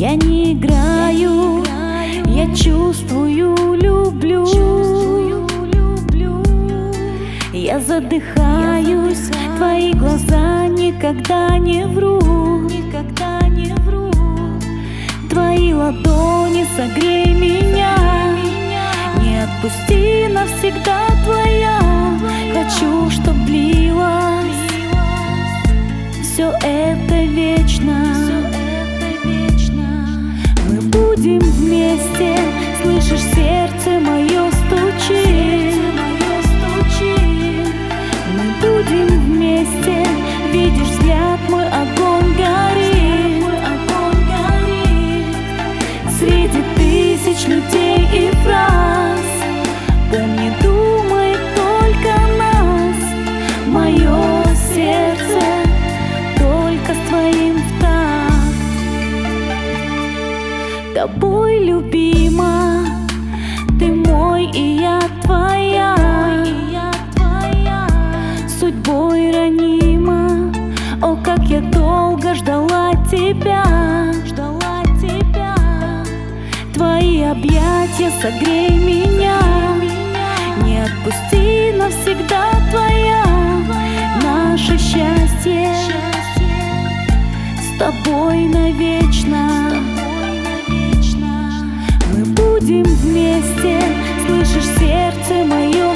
Я не играю, я чувствую, люблю. Я задыхаюсь, твои глаза никогда не врут. Твои ладони согрей меня, не отпусти навсегда твоя. Хочу, чтоб длилось все это вечно. Мы будем вместе, слышишь, сердце мое стучит. Мы будем вместе, видишь, взгляд мой, огонь горит. Среди тысяч людей и фраз помни, думай только нас. Мое сердце только с твоим в такт. Тобой, любима, ты мой и я твоя. Судьбой ранима, о, как я долго ждала тебя. Твои объятия согрей меня, не отпусти навсегда твоя. Наше счастье с тобой навечно. Мы будем вместе, слышишь, сердце мое